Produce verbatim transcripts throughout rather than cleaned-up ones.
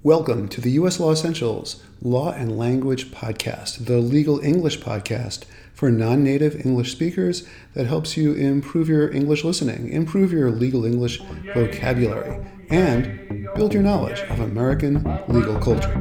Welcome to the U S Law Essentials Law and Language Podcast, the legal English podcast for non-native English speakers that helps you improve your English listening, improve your legal English vocabulary, and build your knowledge of American legal culture.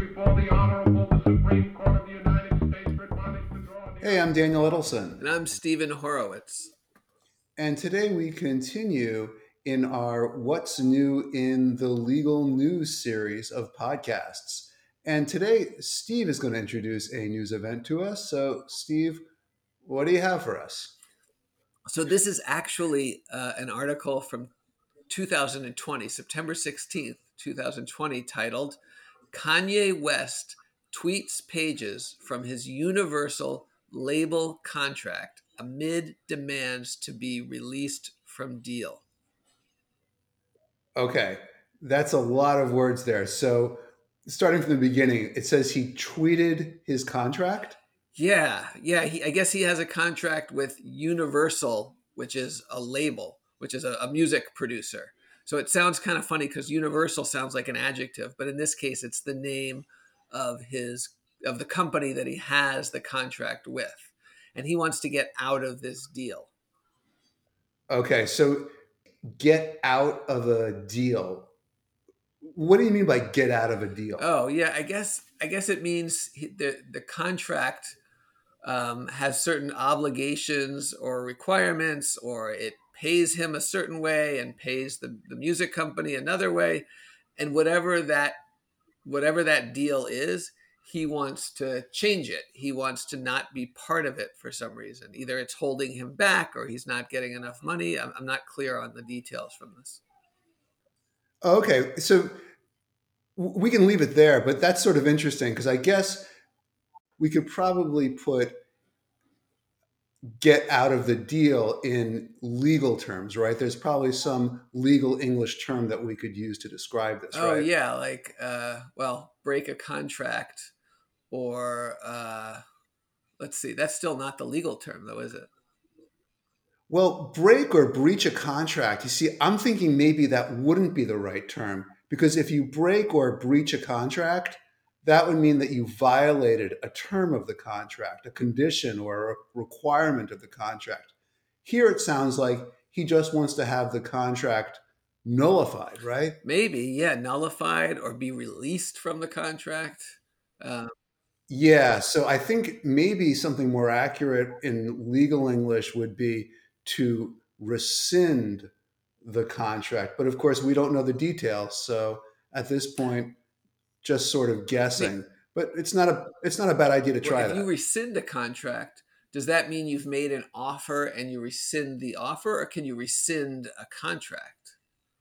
Hey, I'm Daniel Edelson. And I'm Stephen Horowitz. And today we continue in our What's New in the Legal News series of podcasts. And today, Steve is going to introduce a news event to us. So, Steve, what do you have for us? So this is actually uh, an article from two thousand twenty, September sixteenth, twenty twenty, titled Kanye West Tweets Pages from His Universal Label Contract Amid Demands to be Released from Deal. Okay, that's a lot of words there. So, starting from the beginning, it says he tweeted his contract. Yeah, yeah. He, I guess he has a contract with Universal, which is a label, which is a, a music producer. So it sounds kind of funny because Universal sounds like an adjective, but in this case, it's the name of his of the company that he has the contract with, and he wants to get out of this deal. Okay, so get out of a deal. What do you mean by get out of a deal? Oh, yeah. I guess I guess it means he, the the contract um, has certain obligations or requirements, or it pays him a certain way and pays the, the music company another way, and whatever that whatever that deal is, he wants to change it. He wants to not be part of it for some reason. Either it's holding him back or he's not getting enough money. I'm, I'm not clear on the details from this. Okay, so we can leave it there, but that's sort of interesting because I guess we could probably put get out of the deal in legal terms, right? There's probably some legal English term that we could use to describe this, Oh, right? yeah, like uh, well, break a contract, or uh, let's see, that's still not the legal term, though, is it? Well, break or breach a contract, you see, I'm thinking maybe that wouldn't be the right term because if you break or breach a contract, that would mean that you violated a term of the contract, a condition or a requirement of the contract. Here it sounds like he just wants to have the contract nullified, right? Maybe, yeah, nullified or be released from the contract. Uh, Yeah, so I think maybe something more accurate in legal English would be to rescind the contract. But of course, we don't know the details. So at this point, just sort of wait, guessing. But it's not a it's not a bad idea to well, try if you that. rescind a contract, does that mean you've made an offer and you rescind the offer, or can you rescind a contract?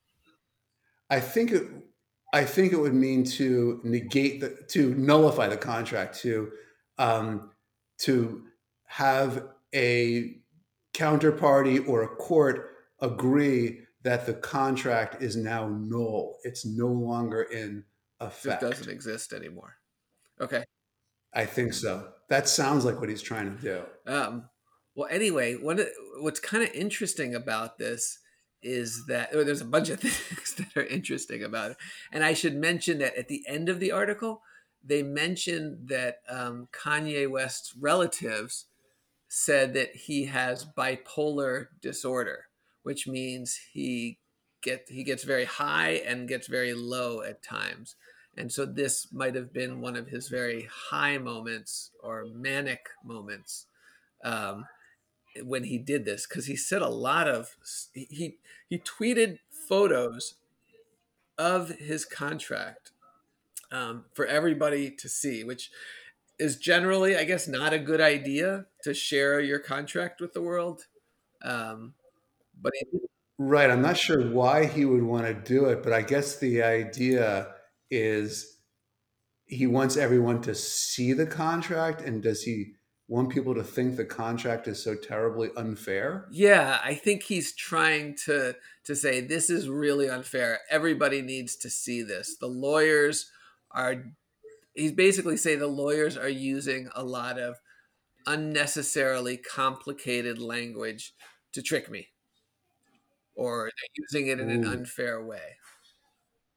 I think it I think it would mean to negate the to nullify the contract, to um, to have a counterparty or a court agree that the contract is now null. It's no longer in It doesn't effect. exist anymore. Okay. I think so. That sounds like what he's trying to do. Um, well, anyway, what what's kind of interesting about this is that well, there's a bunch of things that are interesting about it, and I should mention that at the end of the article, they mentioned that um, Kanye West's relatives said that he has bipolar disorder, which means he get he gets very high and gets very low at times. And so this might have been one of his very high moments or manic moments um, when he did this, because he said a lot of he he tweeted photos of his contract um, for everybody to see, which is generally, I guess, not a good idea to share your contract with the world. Um, but he, Right. I'm not sure why he would want to do it, but I guess the idea is he wants everyone to see the contract. And does he want people to think the contract is so terribly unfair? yeah, I think he's trying to to say this is really unfair. Everybody needs to see this. The lawyers are. He's basically saying the lawyers are using a lot of unnecessarily complicated language to trick me, or they're using it in an Ooh. unfair way.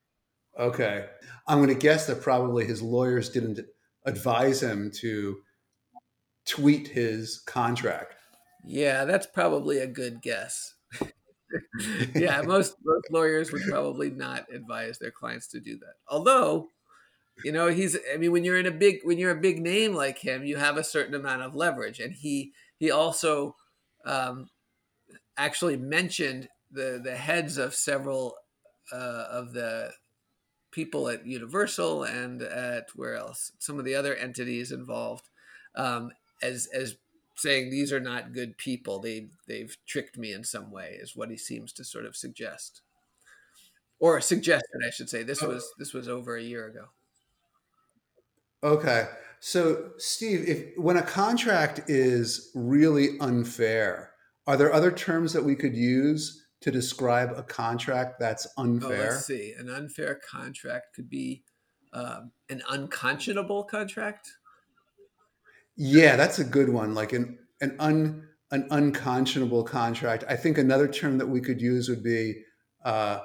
Okay. I'm going to guess that probably his lawyers didn't advise him to tweet his contract. Yeah, that's probably a good guess. Yeah, most most lawyers would probably not advise their clients to do that. Although, you know, he's I mean, when you're in a big when you're a big name like him, you have a certain amount of leverage. And he he also um, actually mentioned the the heads of several uh, of the people at Universal and at where else some of the other entities involved um, as as saying these are not good people. They they've tricked me in some way, is what he seems to sort of suggest, or suggested, I should say. This was this was over a year ago. Okay. So, Steve, if when a contract is really unfair, are there other terms that we could use to describe a contract that's Oh, let's unfair? see. An unfair contract could be um, an unconscionable contract. Yeah, that's a good one. Like an an un an unconscionable contract. I think another term that we could use would be uh,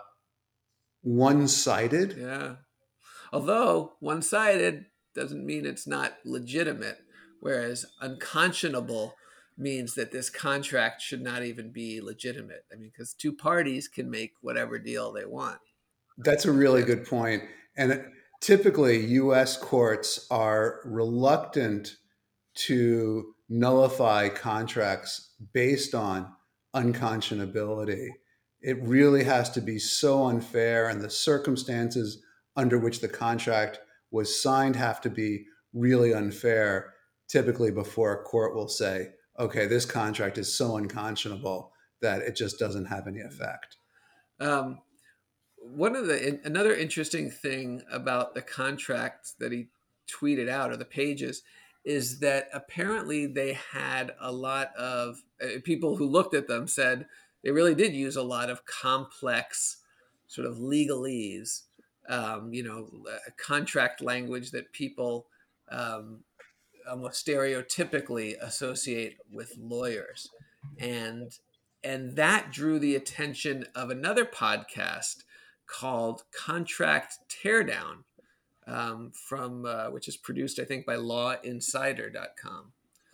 one-sided. Yeah. Although one sided doesn't mean it's not legitimate, whereas unconscionable means that this contract should not even be legitimate. I mean, because two parties can make whatever deal they want. That's a really Yeah. good point. And typically, U S courts are reluctant to nullify contracts based on unconscionability. It really has to be so unfair, and the circumstances under which the contract was signed have to be really unfair, typically, before a court will say, okay, this contract is so unconscionable that it just doesn't have any effect. Um, one of the another interesting thing about the contract that he tweeted out, or the pages, is that apparently they had a lot of uh, people who looked at them said they really did use a lot of complex sort of legalese, um, you know, uh, contract language that people um, almost stereotypically associate with lawyers, and and that drew the attention of another podcast called Contract Teardown, um, from uh, which is produced, I think, by law insider dot com.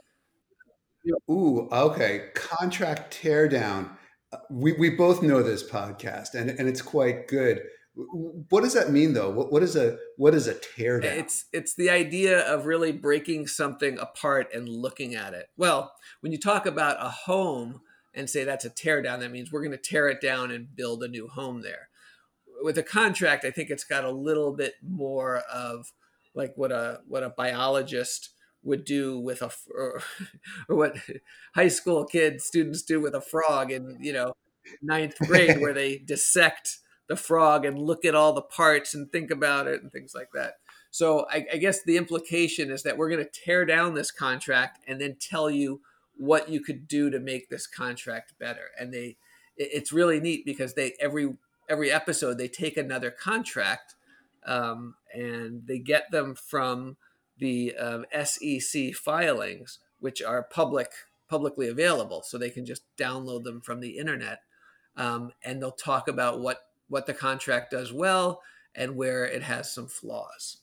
Ooh, okay. Contract teardown. Uh, We we both know this podcast, and and it's quite good. W- What does that mean, though? What what is a what is a teardown? It's it's the idea of really breaking something apart and looking at it. Well, when you talk about a home and say that's a tear down, that means we're going to tear it down and build a new home there. With a contract, I think it's got a little bit more of like what a what a biologist would do with a or, or what high school kids students do with a frog in, you know, ninth grade, where they dissect the frog and look at all the parts and think about it and things like that. So I, I guess the implication is that we're going to tear down this contract and then tell you what you could do to make this contract better. And they, it's really neat because they every every episode they take another contract, um, and they get them from the um, S E C filings, which are public publicly available, so they can just download them from the internet, um, and they'll talk about what what the contract does well and where it has some flaws.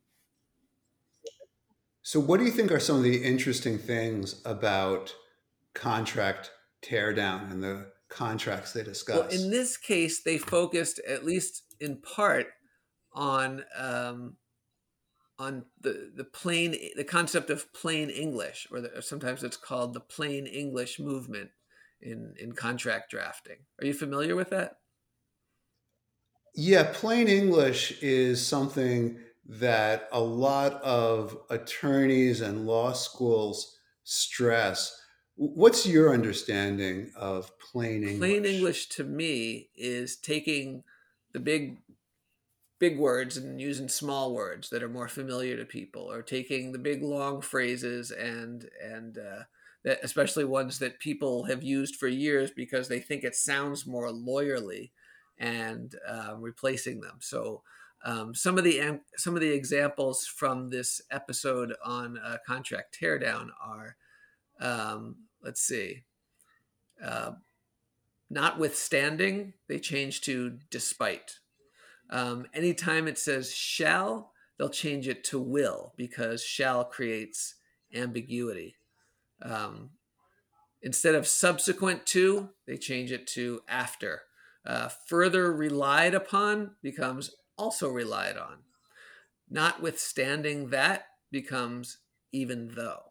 So, what do you think are some of the interesting things about contract teardown and the contracts they Well, in discuss? this case, they focused at least in part on um, on the the plain the concept of plain English, or, the, or sometimes it's called the plain English movement in in contract drafting. Are you familiar with that? Yeah, plain English is something that a lot of attorneys and law schools stress. What's your understanding of plain Plain English? English to me is taking the big big words and using small words that are more familiar to people, or taking the big long phrases and and uh, that, especially ones that people have used for years because they think it sounds more lawyerly, and uh, replacing them. So um, some of the some of the examples from this episode on uh, contract teardown are, um, let's see, uh, notwithstanding, they changed to despite. Um, anytime it says shall, they'll change it to will because shall creates ambiguity. Um, instead of subsequent to, they change it to after. Uh, further relied upon becomes also relied on. Notwithstanding that becomes even though.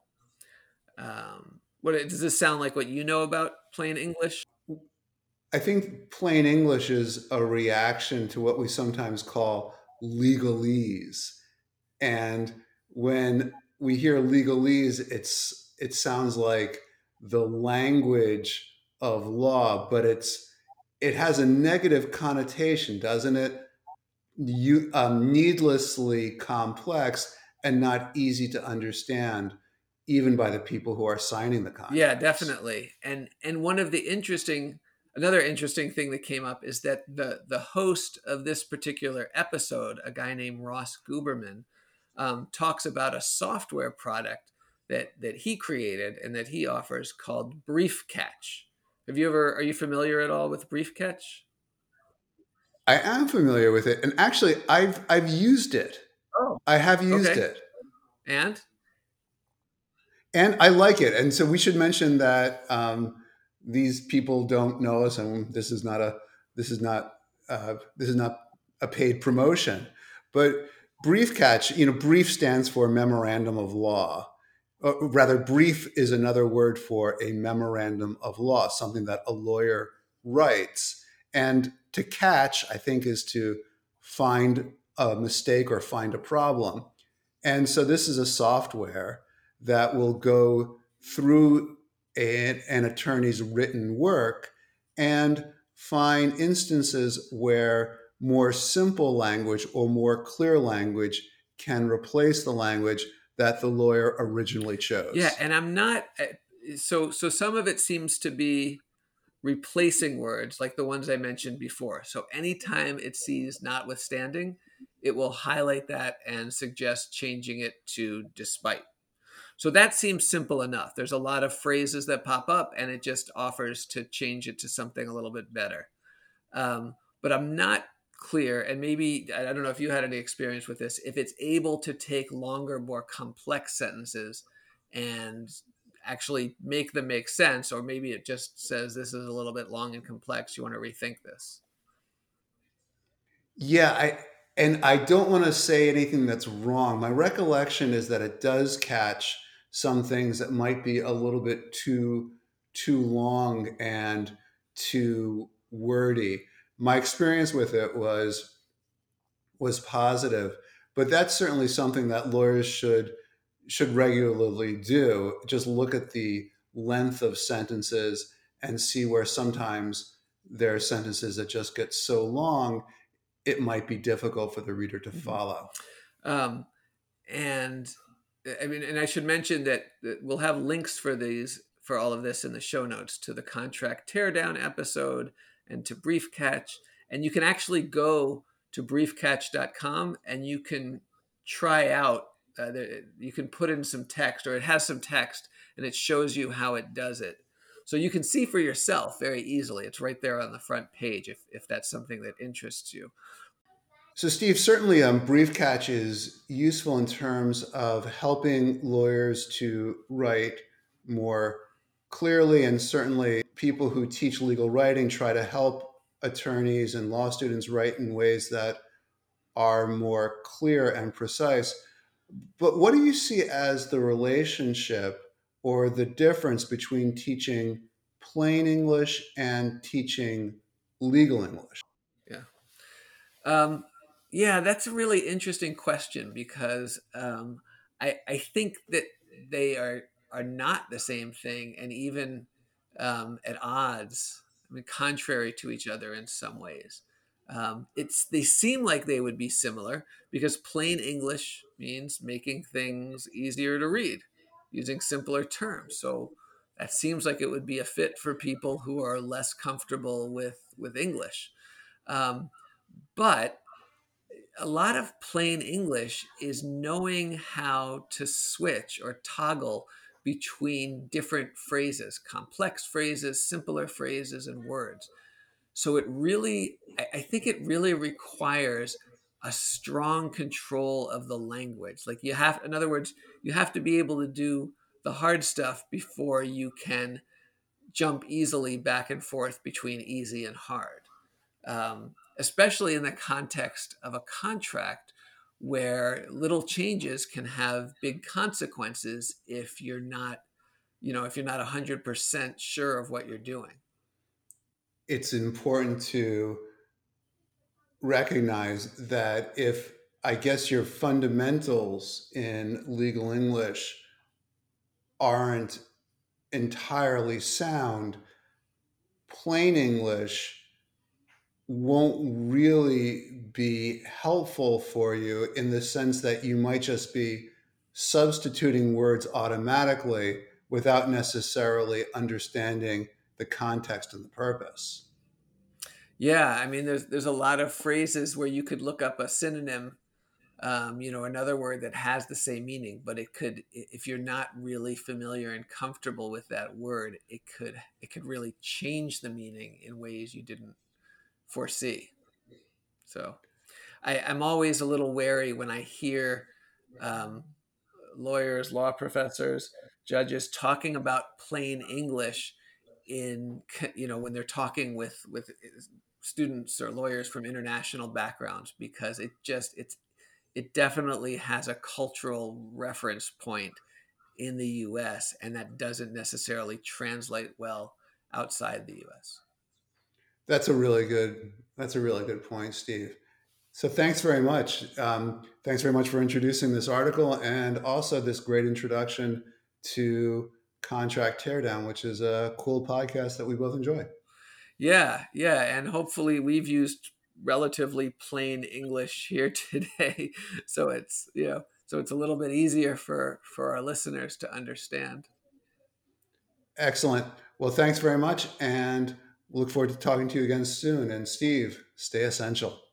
Um, what does this sound like? What you know about plain English? I think plain English is a reaction to what we sometimes call legalese. And when we hear legalese, it's it sounds like the language of law, but it's it has a negative connotation, doesn't it? You um, needlessly complex and not easy to understand, even by the people who are signing the Yeah, contracts. definitely. And and one of the interesting another interesting thing that came up is that the the host of this particular episode, a guy named Ross Guberman, um, talks about a software product that that he created and that he offers called Brief Catch. Have you ever are you familiar at all with Brief Catch? I am familiar with it, and actually, I've I've used it. Oh, I have used okay. it, And and I like it. And so we should mention that um, these people don't know us, and this is not a this is not uh, this is not a paid promotion. But brief catch, you know, brief stands for memorandum of law. Uh, rather, brief is another word for a memorandum of law, something that a lawyer writes. And to catch, I think, is to find a mistake or find a problem. And so this is a software that will go through an, an attorney's written work and find instances where more simple language or more clear language can replace the language that the lawyer originally yeah, chose. and I'm not uh, so so some of it seems to be replacing words like the ones I mentioned before. So anytime it sees notwithstanding, it will highlight that and suggest changing it to despite. So that seems simple enough. There's a lot of phrases that pop up and it just offers to change it to something a little bit better. Um, but I'm not clear, and maybe I don't know if you had any experience with this, if it's able to take longer, more complex sentences and actually make them make sense, or maybe it just says this is a little bit long and complex. You want to rethink this. Yeah, I and I don't want to say anything that's wrong. My recollection is that it does catch some things that might be a little bit too too long and too wordy. My experience with it was was positive, but that's certainly something that lawyers should should regularly do. Just look at the length of sentences and see where sometimes there are sentences that just get so long it might be difficult for the reader to Mhm. follow. Um, and I mean, and I should mention that, that we'll have links for these for all of this in the show notes to the contract teardown episode and to Brief Catch. And you can actually go to brief catch dot com and you can try out. Uh, the, you can put in some text, or it has some text, and it shows you how it does it. So you can see for yourself very easily. It's right there on the front page if if that's something that interests you. So, Steve, certainly um, Brief Catch is useful in terms of helping lawyers to write more clearly, and certainly people who teach legal writing try to help attorneys and law students write in ways that are more clear and precise. But what do you see as the relationship or the difference between teaching plain English and teaching legal English? Yeah. Um, yeah, that's a really interesting question because um, I I think that they are are not the same thing, and even um, at odds. I mean, contrary to each other in some ways. Um, it's they seem like they would be similar because plain English means making things easier to read, using simpler terms. So that seems like it would be a fit for people who are less comfortable with with English. Um, but a lot of plain English is knowing how to switch or toggle between different phrases, complex phrases, simpler phrases, and words. So it really, I, I think it really requires a strong control of the language. Like you have, in other words, you have to be able to do the hard stuff before you can jump easily back and forth between easy and hard, um, especially in the context of a contract where little changes can have big consequences if you're not, you know, if you're not one hundred percent sure of what you're doing. It's important to recognize that if, I guess, your fundamentals in legal English aren't entirely sound, plain English won't really be helpful for you in the sense that you might just be substituting words automatically without necessarily understanding the context and the purpose. Yeah, I mean, there's there's a lot of phrases where you could look up a synonym, um, you know, another word that has the same meaning, but it could, if you're not really familiar and comfortable with that word, it could it could really change the meaning in ways you didn't foresee. So I, I'm always a little wary when I hear um, lawyers, law professors, judges talking about plain English in, you know, when they're talking with with students or lawyers from international backgrounds, because it just it's it definitely has a cultural reference point in the U S, and that doesn't necessarily translate well outside the U S. That's a really good. That's a really good point, Steve. So thanks very much. Um, thanks very much for introducing this article and also this great introduction to Contract Teardown, which is a cool podcast that we both enjoy. Yeah, yeah, and hopefully we've used relatively plain English here today, so it's, you know, so it's a little bit easier for for our listeners to understand. Excellent. Well, thanks very much, and look forward to talking to you again soon. And Steve, stay essential.